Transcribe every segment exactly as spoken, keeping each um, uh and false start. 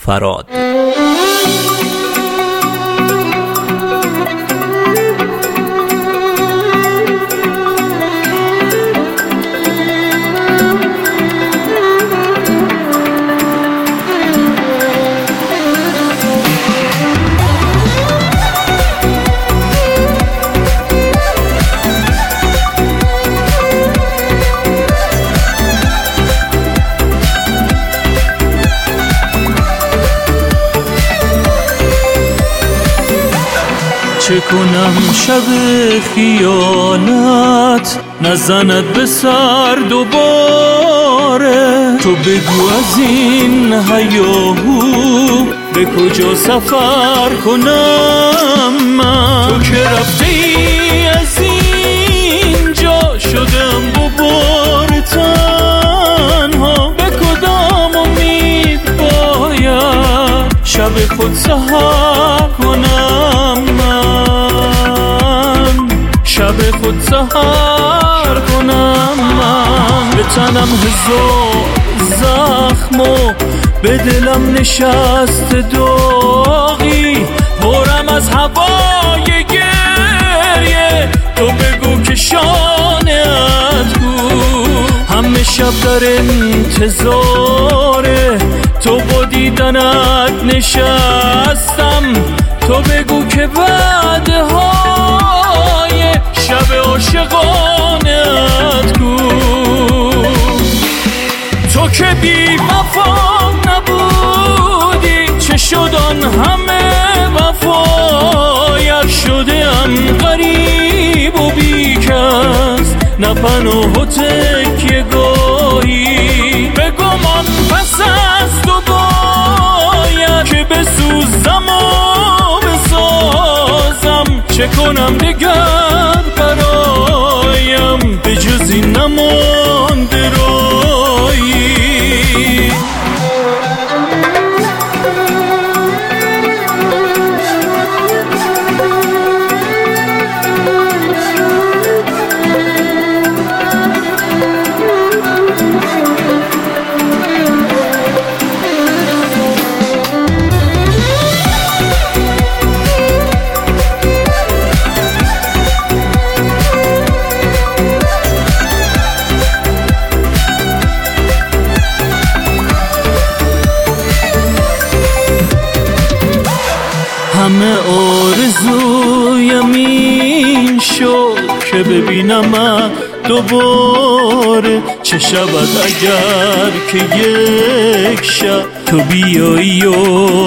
فراد. چه کنم شب خیانت نزند به سر دوباره؟ تو بگو از این هیاهو به کجا سفر کنم من؟ تو که رفته ای از اینجا شدم دوباره تنها، به کدام امید باید شب خود سحر کنم من؟ شب خود سحر کنم من؟ به تنم هزار زخم و به دلم نشست داغی، پرم از هوای گریه. تو بگو که شانه‌ات کو، همه شب در انتظار تو با دیدنت نشستم. تو بگو که وعده های شب عاشقانت کو. تو که بی وفا نبودی، چه شد آن همه وفایت؟ شده ام غریب و بی کس، نه پناه و تکیه گاهی. به گمان پس از تو باید که بسوزم و بسازم. چه کنم دگر برایم به جز این نمانده رایی؟ همه آرزویم این شد که ببینم دوباره. چه شود اگر که یک شب تو بیایی و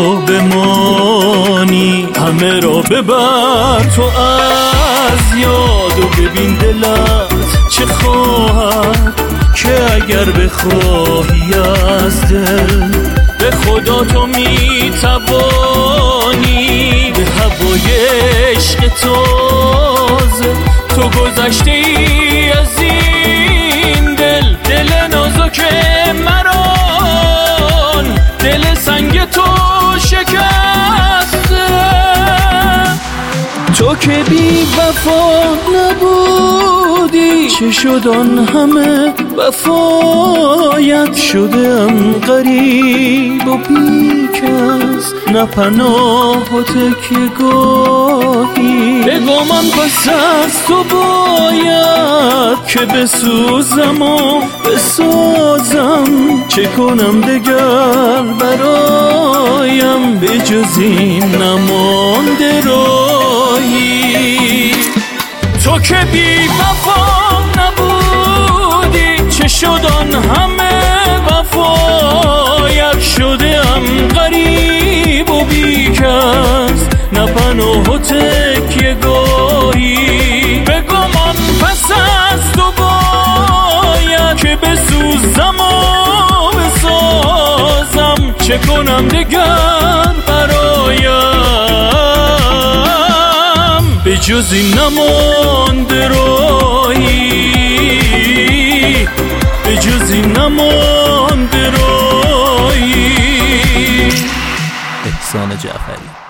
بمانی؟ همه را ببر تو از یاد و ببین دلت چه خواهد، که اگر بخواهی از دل به خدا تو میتوانی. به هوای عشق تازه تو گذشته ای از این دل، دل نازک مران، دل سنگ تو شکسته. تو که بی وفا نبودی، چه شد آن همه وفایت؟ شدم غریب و بی کس، نه پناه و تکیه گاهی. به گمان پس از تو باید که بسوزم و بسازم. چه کنم دگر برایم به جز این نمانده رایی؟ تو که بی وفا نبودی، چه شد آن همه وفایت؟ شده ام غریب و بی کس، نه پناه و تکیه گاهی. به گمان پس از تو باید که بسوزم و بسازم. چه کنم دگر برایم به جز این نمانده رایی؟ به جز این نمانده رایی؟ احسان جعفری.